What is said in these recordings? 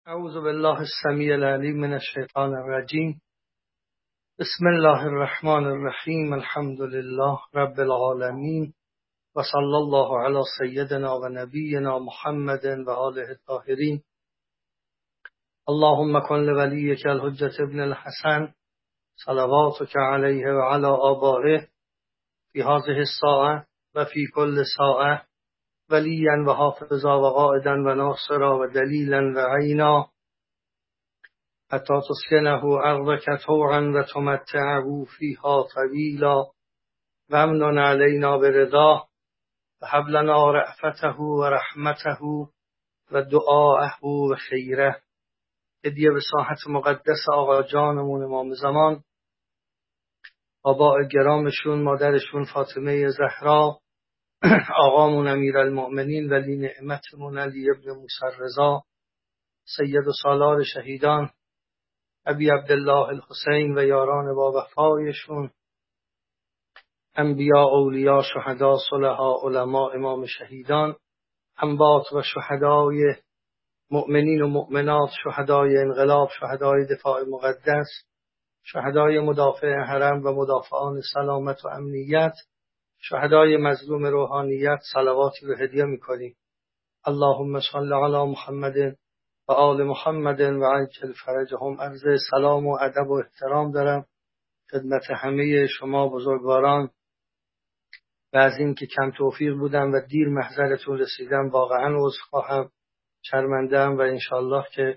اعوذ بالله السمیع العلیم من الشیطان الرجیم. بسم الله الرحمن الرحیم. الحمد لله رب العالمین و صلی الله علی سیدنا و نبینا محمد و آله الطاهرین. اللهم کن لولیک الحجة ابن الحسن صلواتک علیه و علی آبائه فی هذه الساعة و فی کل ساعة ولیا و حافظا و قائدا و ناصرا و دلیلا و عینا حتی تسکنه ارضک طوعا و تمتعه فیها طویلا و امنن علینا برضاه و هب لنا رأفته و رحمته و دعاءه و خیره. هدیه به ساحت مقدس آقا جانمون امام زمان، آباء گرامشون، مادرشون فاطمه زهرا، آقامون امیرالمؤمنین ولی نعمتمون علی ابن موسی رضا، سید و سالار شهیدان ابی عبدالله الحسین و یاران با وفایشون، انبیاء، اولیا، شهدا، صلحا، علما، امام شهیدان، اموات و شهدای مؤمنین و مؤمنات، شهدای انقلاب، شهدای دفاع مقدس، شهدای مدافع حرم و مدافعان سلامت و امنیت، شهدای مظلوم روحانیت، صلواتی رو هدیه میکنیم. اللهم صل علی محمد و آل محمد و عجل فرجهم. عرض سلام و ادب و احترام دارم خدمت همه شما بزرگواران و از این که کم توفیق بودم و دیر محضرتون رسیدم واقعا عذرخواهم، شرمنده‌ام و انشالله که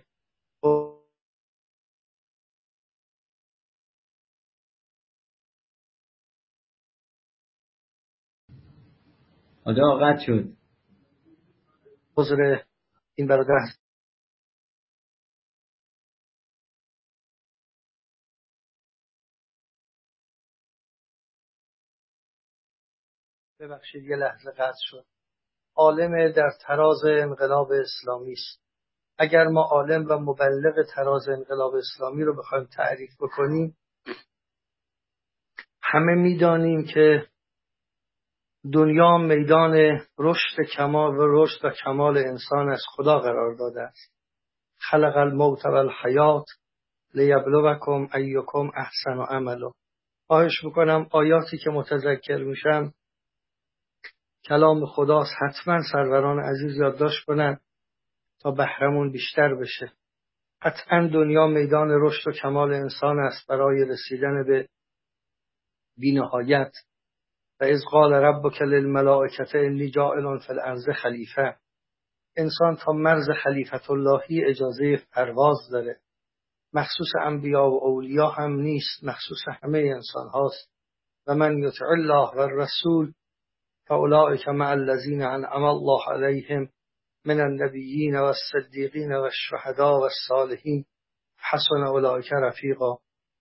آجا قطع شد. عذر این برادر ببخشید یه لحظه قطع شد. عالم در تراز انقلاب اسلامی است. اگر ما عالم و مبلغ تراز انقلاب اسلامی رو بخوایم تعریف بکنیم، همه میدانیم که دنیا میدان رشد کمال و رشد و کمال انسان از خدا قرار داده است. خلق الموت و الحیات لیبلوکم ایکم احسن عملا. خواهش میکنم آیاتی که متذکر میشم کلام خداست، حتما سروران عزیز یادداشت کنن تا بهرمون بیشتر بشه. قطعا دنیا میدان رشد و کمال انسان است برای رسیدن به بی‌نهایت. و اذ قال ربک للملائکة انی جاعل فی الارض خلیفه. انسان تا مرز خلیفت اللهی اجازه پرواز داره. مخصوص انبیا و اولیا هم نیست، مخصوص همه انسان هاست. و من یطع الله و الرسول فاولئک مع الذین انعم الله علیهم من النبیین و الصدیقین و الشهداء و الصالحین حسن اولئک رفیقا.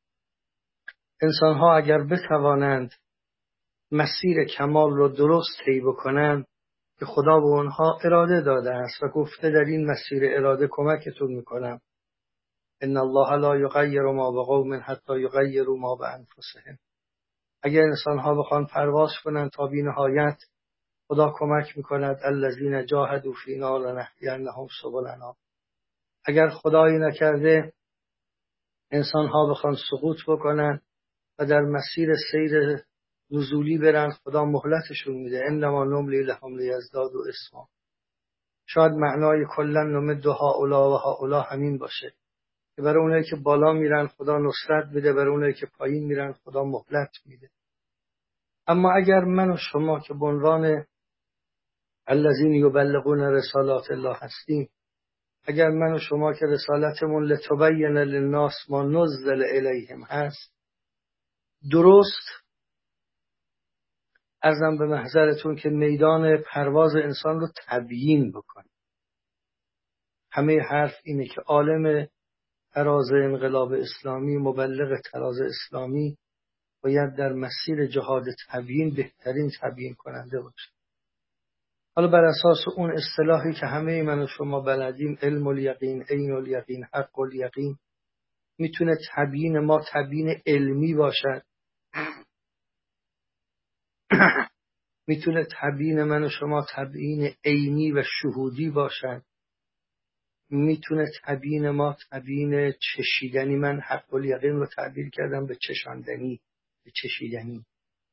انسان ها اگر بتوانند مسیر کمال رو درست طی بکنند که خدا به اونها اراده داده است و گفته در این مسیر اراده کمکتون میکنم. ان الله لا یغیر ما بقوم حتی یغیروا ما بانفسهم. اگر انسان ها بخوان پرواز کنند تا بی نهایت، خدا کمک میکند. الذین جاهدوا فینا لنهدینهم سبلنا. اگر خدایی نکرده انسان ها بخوان سقوط بکنن و در مسیر سیر نزولی برن، خدا مهلتشون میده. انما نملی لهم لیزدادوا اثما. شاید معنای کلا نمد هؤلاء و هؤلاء همین باشه که برای اونایی که بالا میرن خدا نصرت بده، برای اونایی که پایین میرن خدا مهلت میده. اما اگر من و شما که به عنوان الذین یبلغون رسالات الله هستیم، اگر من و شما که رسالتمون لتبین للناس ما نزل الیهم هست، درست عرضم به محضرتون که میدان پرواز انسان رو تبیین بکنیم. همه حرف اینه که عالم تراز انقلاب اسلامی، مبلغ تراز اسلامی باید در مسیر جهاد تبیین بهترین تبیین کننده باشه. حالا بر اساس اون اصطلاحی که همه من و شما بلدیم، علم الیقین، عین الیقین، حق الیقین، میتونه تبیین ما تبیین علمی باشد، میتونه تبیین من و شما تبیین عینی و شهودی باشد، میتونه تبیین ما تبیین چشیدنی، من حق الیقین رو تعبیر کردم به چشاندنی، به چشیدنی،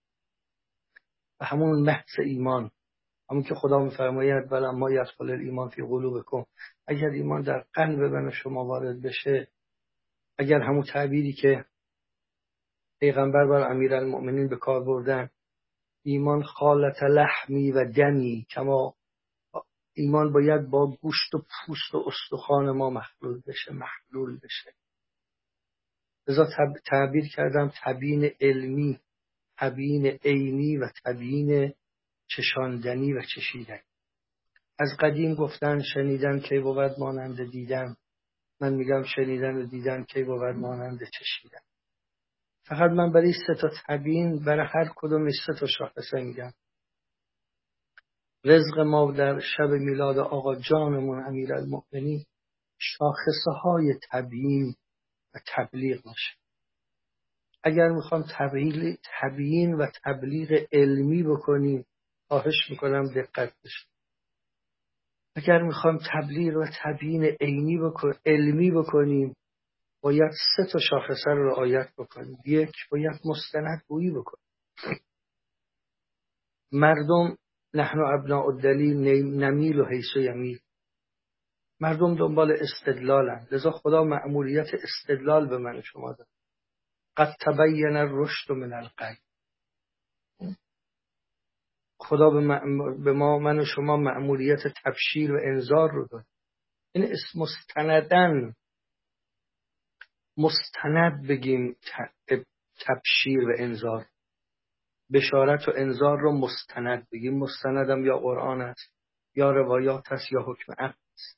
و همون محض ایمان، همون که خدا میفرماید ولما یدخل الایمان فی قلوبکم، اگر ایمان در قلب من و شما وارد بشه، اگر همون تعبیری که پیغمبر بر امیرالمؤمنین به کار بردن، ایمان خالط لحمی و دمی، کما ایمان باید با گوشت و پوست و استخوان ما محلول بشه. لذا تعبیر کردم تبیین علمی، تبیین عینی و تبیین چشاندنی و چشیدنی. از قدیم گفتن شنیدن کی بود مانند دیدن، من میگم شنیدن و دیدن کی بود مانند چشیدن. فقط من برای 3 تا تبیین، برای هر کدومش 3 تا شاخصه میگم. رزق ما در شب میلاد آقا جانمون امیرالمؤمنین شاخصه های تبیین و تبلیغ باشه. اگر میخوام تبیین و تبلیغ علمی بکنیم، خواهش میکنم دقت بشه. اگر میخوام تبلیغ و تبیین علمی بکنیم، باید 3 تا شاخصه رو رعایت بکنیم. 1، باید مستندگویی بکنیم. مردم نحن ابناء الدلیل نمیل و حیث یمیل، مردم دنبال استدلالن، لذا خدا مأموریت استدلال به من و شما داد. قد تبین الرشد من الغی، خدا به ما من و شما مأموریت تبشیر و انذار رو داد. این اسم مستند بگیم تبشیر و انذار، بشارت و انذار رو مستند بگیم. مستندم یا قرآن است، یا روایات است، یا حکم عقل است.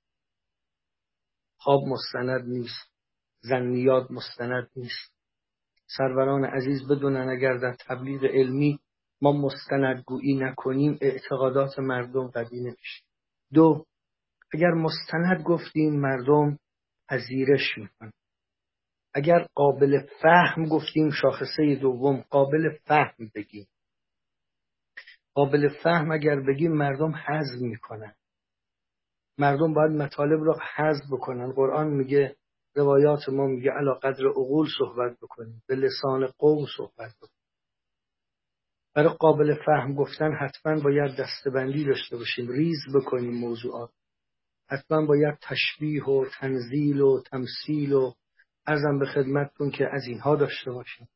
خواب مستند نیست، ظنیات مستند نیست. سروران عزیز بدونن اگر در تبلیغ علمی ما مستندگویی نکنیم، اعتقادات مردم قوی نمیشه. 2، اگر مستند گفتیم مردم پذیرش میکنن. اگر قابل فهم گفتیم، شاخصه دوم قابل فهم بگیم. قابل فهم اگر بگیم مردم هضم میکنن. مردم باید مطالب رو هضم بکنن. قرآن میگه، روایات ما میگه علی قدر عقول صحبت بکنیم، به لسان قوم صحبت بکنیم. برای قابل فهم گفتن حتما باید دسته‌بندی داشته باشیم، ریز بکنیم موضوعات. حتما باید تشبیه و تنزیل و تمثیل و عرضم به خدمتتون که از اینها داشته باشیم.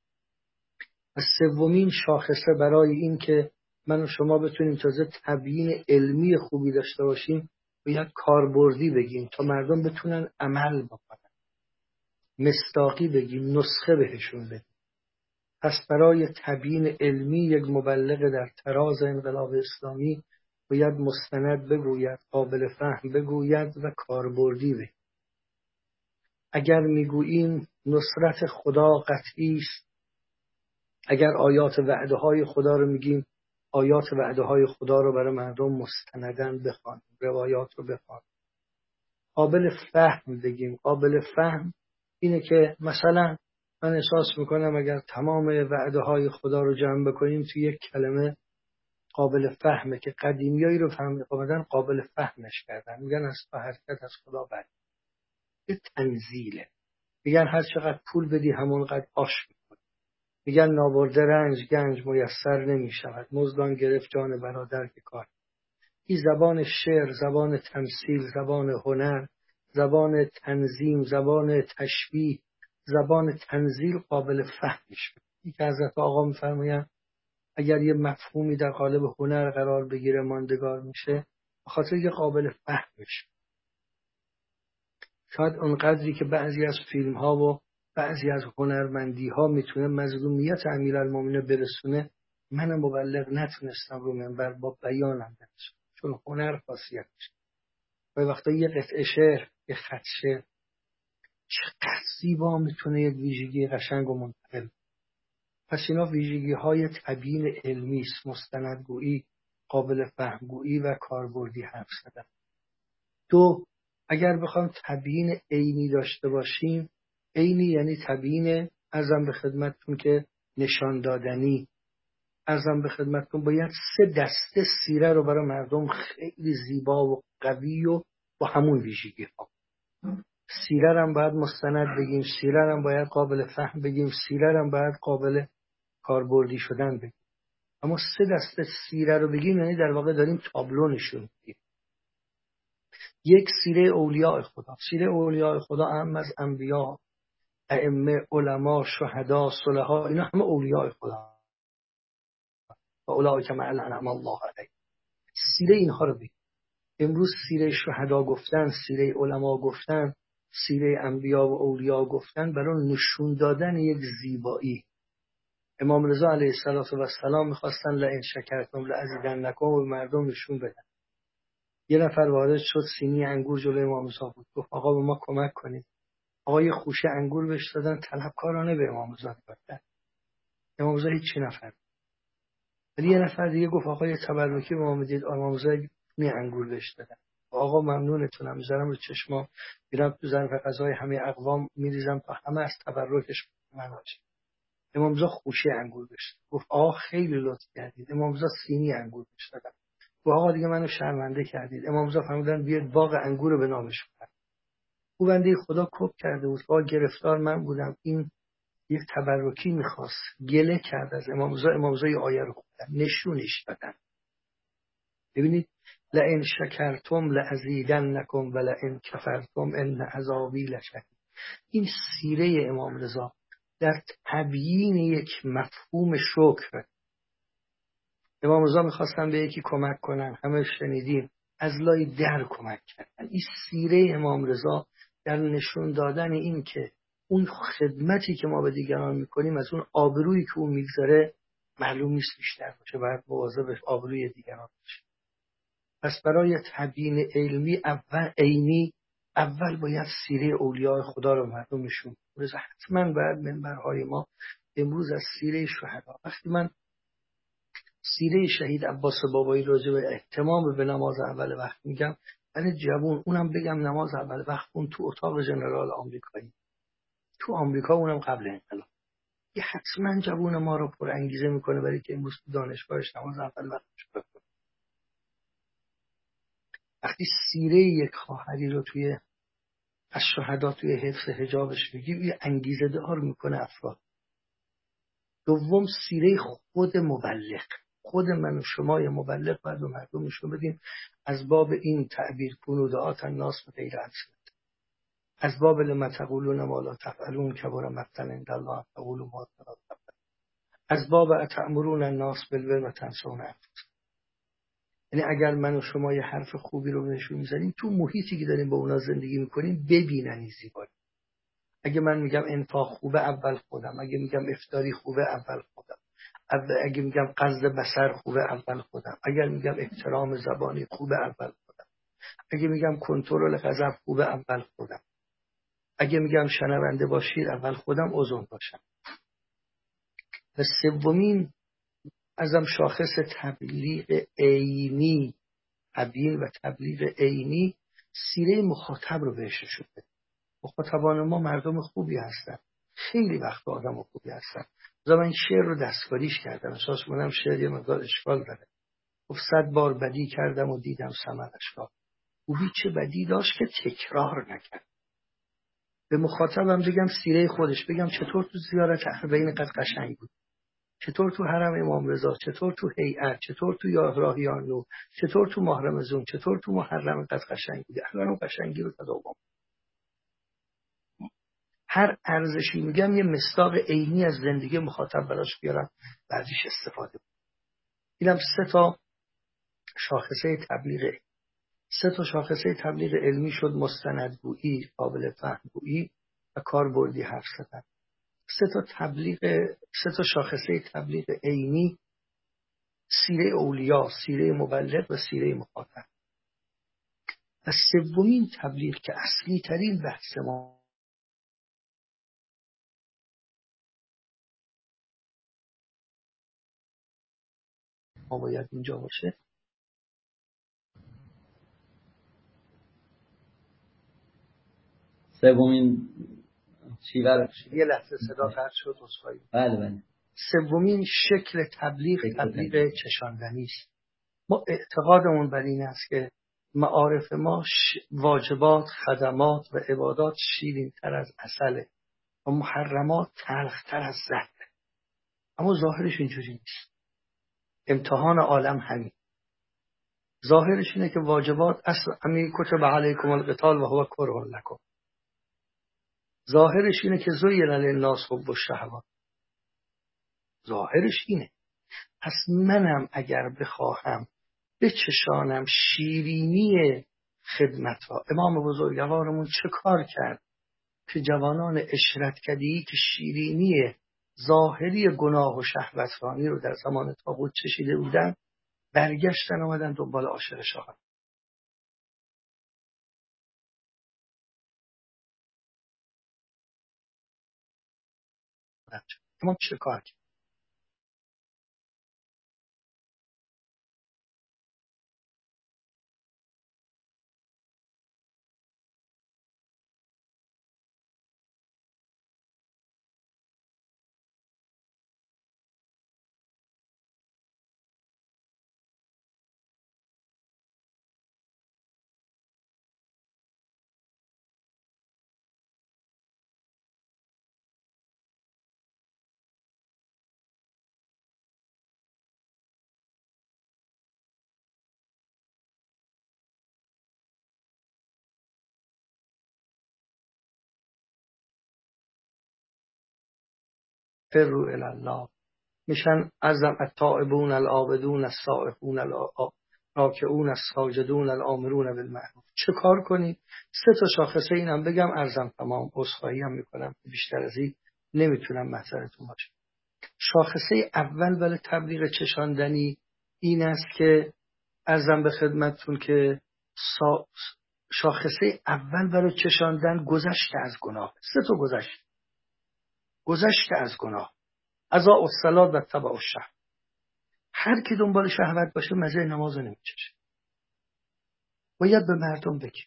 و 3مین شاخصه برای این که من و شما بتونیم تازه تبیین علمی خوبی داشته باشیم، باید کاربردی بگیم تا مردم بتونن عمل بکنن. مصداقی بگیم، نسخه بهشون بدیم. پس برای تبیین علمی یک مبلغ در تراز انقلاب اسلامی باید مستند بگوید، قابل فهم بگوید و کاربردی بگوید. اگر میگوییم نصرت خدا قطعی است، اگر آیات وعده های خدا رو میگیم، آیات وعده های خدا رو برای مردم مستندن بخوانیم، روایات رو بخوانیم. قابل فهم بگیم. قابل فهم اینه که مثلا من احساس میکنم اگر تمام وعده های خدا رو جمع بکنیم توی یک کلمه، قابل فهمه که قدیمیایی رو فهمیدن، قابل فهمش کردن. میگن از تو حرکت از خدا بر یه تنزیله. میگن هر چقدر پول بدی همونقدر آش میکنی. میگن نابرده رنج گنج میسر نمیشود، مزدان گرفت جان برادر که کار. این زبان شعر، زبان تمثیل، زبان هنر، زبان تنظیم، زبان تشبیه، زبان تنزیل قابل فهمش. این که حضرت آقا میفرمایند اگر یه مفهومی در قالب هنر قرار بگیره ماندگار میشه، به خاطر یه قابل فهمش. شاید اونقدری که بعضی از فیلم ها و بعضی از هنرمندی ها میتونه مظلومیت امیرالمومنین برسونه، من مبلغ نتونستم رو منبر با بیانم برسونم، چون هنر خاصیتش. و وقتا یه قطعه شعر، یه خط شعر چقدر زیبا میتونه یک ویژگی قشنگ و منتقل. پس اینا ویژگی های تبیین علمی است، مستندگویی، قابل فهمگویی و کاربردی حرف زدن. 2، اگر بخوام تبیین عینی داشته باشیم، عینی یعنی تبیین، عرضم به خدمتتون که نشان دادنی. عرضم به خدمتتون باید 3 دسته سیره رو برای مردم خیلی زیبا و قوی و با همون ویژگی ها. سیره هم باید مستند بگیم، سیره هم باید قابل فهم بگیم، سیره هم باید قابل کاربردی شدن بگیم. اما 3 دسته سیره رو بگیم یعنی در واقع داریم تابلو نشون میدیم. یک، سیره اولیاء خدا. سیره اولیاء خدا اهم از انبیا، ائمه، علما، شهدا، صلحا، اینا همه اولیاء خدا. و اولئک مع انعم الله علیهم. سیره اینها رو بگیم. امروز سیره شهدا گفتن، سیره علما گفتن، سیره انبیا و اولیا گفتن برای نشون دادن یک زیبایی. امام رضا علیه السلام میخواستن لئن شکرتم لازیدنکم و مردم نشون بدن. یه نفر وارد شد، سینی انگور جلوی امام رضا بود، گفت آقا به ما کمک کنید. آقا یه خوشه انگور بهش دادن، طلبکارانه به امام رضا دادن. امام رضا هیچی نفر. ولی یه نفر دیگه گفت آقا یه تبرکی به ما بدید. امام رضا نی انگور بهش دادن. آقا ممنونتونم، میذارم رو چشمام، میرم تو ظرف غذای همه اقوام میریزم تا همه از تبرکش من باشه. امام رضا خوشه انگور بهش داد. گفت آقا خیلی لطف کردید. امام رضا سینی انگور بهش دادن. گفت آقا دیگه منو شرمنده کردید. امام رضا فرمودن بیاد باغ انگور رو به نامش کنید. او بنده خدا کپ کرده بود، با گرفتار من بودم، این یک تبرکی میخواست، گله کرد از امام رضا. امام رضا یه آیه رو خوندن، نشونش دادن. ببینید، لئن شکرتم لازیدنکم و لئن کفرتم ان عذابی لشدید. این سیره امام رضا در تبیین یک مفهوم شکر. امام رضا میخواستن به یکی کمک کنن، همه شنیدیم، از لای در کمک کردن. این سیره امام رضا در نشون دادن این که اون خدمتی که ما به دیگران میکنیم از اون آبرویی که اون میگذاره معلوم نیست بیشتر باشه، باید مواظب آبروی دیگران باشه. پس برای تبیین علمی عینی اول باید سیره اولیاء خدا رو مردم نشون بده. حتما باید منبرهای ما امروز از سیره شهدا. وقتی من سیره شهید عباس بابایی راجع به اهتمام به نماز اول وقت میگم، برای جوون اونم بگم نماز اول وقت اون تو اتاق ژنرال آمریکایی، تو آمریکا، اونم قبل انقلاب، یه حتما جوون ما رو پر انگیزه میکنه برای که امروز تو دانشگاهش نماز اول وقتش بخونه. وقتی سیره یک خواهری رو توی از شهدا توی حفظ حجابش بگیم، یه انگیزه دار میکنه افراد. دوم، سیره خود مبلغ، خود من و شما مبلغ باید به مردم نشون بدیم از باب این تعبیر کنو دعات الناس به غیر السنت، از باب لما تقولون ما لا تفعلون کبر مقتا عند الله تقولوا ما لا تفعلون، از باب اتأمرون الناس بالبر و تنسون انفسکم. یعنی اگر من و شما یه حرف خوبی رو نشون میزنیم، تو محیطی که داریم با اونا زندگی میکنیم ببینن این زیبایی. اگه من میگم انفاق خوبه، اول خودم. اگه میگم افطاری خوبه، اول خودم. اگه میگم قصد بصر خوبه، اول خودم. اگر میگم احترام زبانی خوبه، اول خودم. اگه میگم کنترل غضب خوبه، اول خودم. اگه میگم شنونده باشید، اول خودم اذن باشم. و سومین ازم شاخص تبلیغ عینی، تبیین و تبلیغ عینی، سیره مخاطب رو بهش نشون بده. مخاطبان ما مردم خوبی هستن، خیلی وقت آدم خوبی هستن. من این شعر رو دستکاریش کردم، احساس کنم شعر یه مقدار اشکال داره. گفت 100 بار بدی کردم و دیدم ثمرش را، خوبی چه بدی داشت که تکرار نکرد. به مخاطبم بگم سیره خودش، بگم چطور تو زیارت اربعین قد قشنگ بود، چطور تو حرم امام رضا، چطور تو هیئت، چطور تو راهیان نو، چطور تو ماه رمضان، چطور تو محرم قد قشنگ بود. الان قشنگی رو تداوم. هر ارزشی میگم یه مصداق عینی از زندگی مخاطب براش بیارم، بعدش استفاده کنم. اینم 3 تا شاخصه تبلیغ. 3 تا شاخصه تبلیغ علمی شد: مستندگویی، قابل فهمگویی و کاربردی حرف زدن. 3 تا شاخصه تبلیغ عینی: سیره اولیا، سیره مبلغ و سیره مخاطب. و سومین تبلیغ که اصلی ترین بحث ما باید اینجا باشه. سومین چی برای یه لحظه صدا قطع شد، عذرخواهی. بله. سومین شکل تبلیغ چشاندنی است. ما اعتقادمون بر این است که معارف ما واجبات، خدمات و عبادات شیرین تر از عسله و محرمات تلخ تر از زهره. اما ظاهرش اینجوری نیست. امتحان عالم همین. ظاهرش اینه که واجبات اصل امی کتب علیکم القتال و هو کره لکم. ظاهرش اینه که زین للناس حب الشهوات. ظاهرش اینه. پس منم اگر بخواهم بچشانم شیرینی خدمت را، امام بزرگوارمون چه کار کرد که جوانان اشرتکده‌ای که شیرینی ظاهری گناه و شهوترانی رو در زمان طاغوت چشیده بودن، برگشتن آمدن دنبال عاشق شاه. امام چه کار کرد؟ فروا الی الله. میشن ازم التائبون العابدون السائحون الراکعون الساجدون الآمرون بالمعروف. چه کار کنی؟ 3 تا شاخصه اینم بگم ارزم تمام. عذرخواهی هم میکنم که بیشتر از این نمیتونم محضرتون باشم. شاخصه اول برای تبلیغ چشاندنی این است که ارزم به خدمتتون که شاخصه اول برای چشاندن گذشت از گناه. 3 تا گذشت از گناه. ازا الصلاة و تبع الشهوة. هر کی دنبال شهوت باشه مزه نماز رو نمیچشه. باید به مردم بگی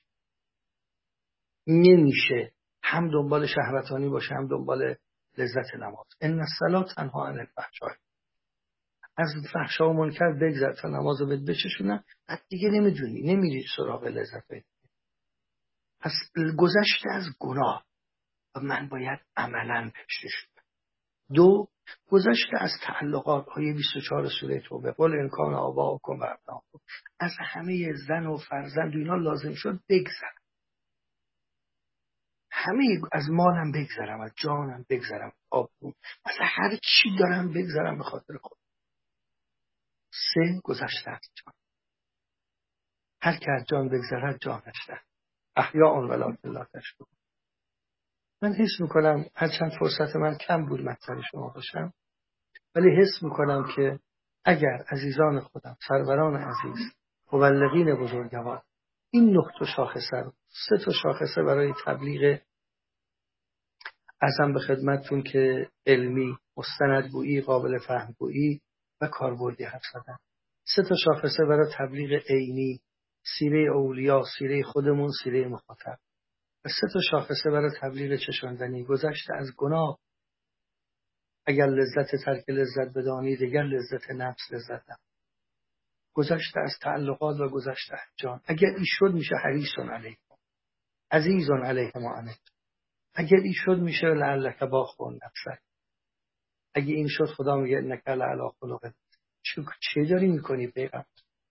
نمیشه هم دنبال شهوتانی باشه هم دنبال لذت نماز. ان الصلاة تنها عن الفحشاء. از فحشا و منکر بگذر تا نماز رو بچشونن، بعد دیگه نمیدونی، نمیری سراغ لذت. پس گذشته از گناه و من باید عملاً پیشش. 2 گذشته از تعلقات. آیه 24 سوره توبه قل ان کان آباؤکم و ابناؤکم. از همه زن و فرزند و اینا لازم شد بگذرم. همه از مالم بگذرم، از جانم بگذرم، آبروم، از هر چی دارم بگذرم به خاطر خود. 3 گذشته از جان. هر که از جان بگذرد جانش ده. احیاء ولکن لا تشکرون. من حس میکنم هرچند فرصت من کم بود مطلب شما باشم، ولی حس میکنم که اگر عزیزان خودم، سروران عزیز، مبلغین بزرگوار این 9 تا شاخصه رو 3 تا شاخصه برای تبلیغ ارزم به خدمتتون که علمی، مستندگویی، قابل فهمگویی و کاربردی حرف زدن. 3 تا شاخصه برای تبلیغ عینی، سیره اولیا، سیره خودمون، سیره مخاطب. و 3 تا شاخصه برای تبلیغ چشاندنی. گذشته از گناه. اگر لذت ترک لذت بدانی دیگر لذت نفس لذت نفس. گذشته از تعلقات و گذشته از جان. اگر این شد میشه حریصون علیکم عزیزون علیه ما عنت. اگر این شد میشه لعلک باخون نفسک. اگه این شد خدا میگه انک لعلی خلق. چه داری میکنی پیغمبر؟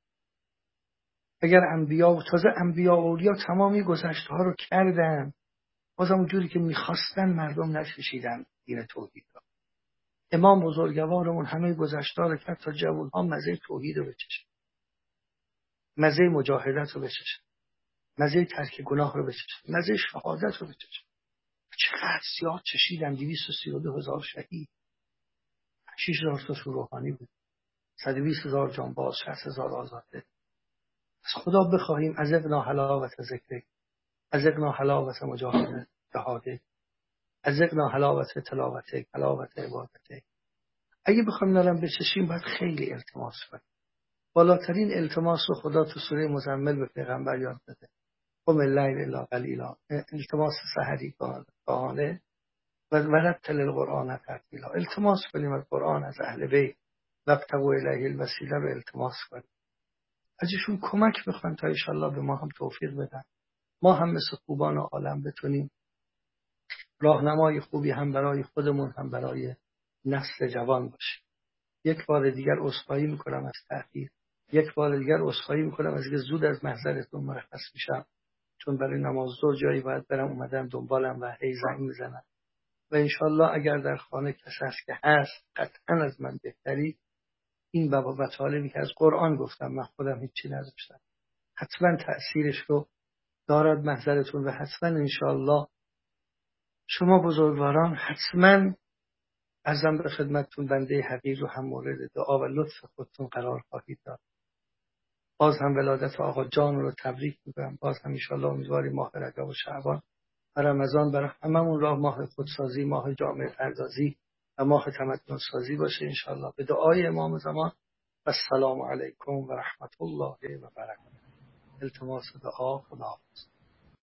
اگر انبیا و تازه انبیا و اولیا تمامی گذشته ها رو کردن، بازم اونجوری که میخواستن مردم نششیدن دین توحید را. امام بزرگوارمون همه گذشته ها رو کرد تا جوان ها مزه توحید رو بچشن، مزه مجاهدت رو بچشن، مزه ترک گناه رو بچشن، مزه شهادت رو بچشن. چقدر زیاد چشیدن. 232,000 شهید، 6,000 تاشون روحانی بود، 120,000 جانباز، 60,000 آزاده. از خدا بخواهیم از اقنا حلاوت ذکر، از اقنا حلاوت مجاهده جهاده، از اقنا حلاوت تلاوته، حلاوت عبادته. اگه بخوایم نرم بچشیم باید خیلی التماس کنیم. بالاترین التماس رو خدا تو سوره مزمل به پیغمبر یاد داده. قم اللیل الا قلیلا. التماس سحری گاهانه و ورتل القرآن ترتیلا. التماس کنیم از قرآن، از اهل بیت. وابتغوا الیه الوسیله رو التماس کنیم. ازشون کمک بخوایم تا انشالله به ما هم توفیق بدن، ما هم مثل خوبان عالم بتونیم راهنمای خوبی هم برای خودمون هم برای نسل جوان باشیم. یک بار دیگر عذرخواهی میکنم از تأخیر، یک بار دیگر عذرخواهی میکنم از اینکه زود از محضرتون مرخص میشم، چون برای نماز ظهر جایی باید برم، اومدم دنبالم و هی زنگ میزنم و انشالله اگر در خانه کسی هست که هست قطعا از من بهتری این بابا مطالبی که از قرآن گفتم، من خودم هیچی نداشتم، حتما تأثیرش رو دارد محضرتون و حتما انشالله شما بزرگواران حتما ازم به خدمتتون بنده حقیر رو هم مورد دعا و لطف خودتون قرار خواهید داد. باز هم ولادت آقا جان رو تبریک میگم، باز هم انشالله امیدواریم ماه رجب و شعبان و رمضان برای هممون راه ماه خودسازی، ماه جامعه پردازی و ماه تمدن سازی باشه انشالله. به دعای امام زمان و السلام علیکم و رحمت الله و برکاته. التماس دعا، خدا حافظ.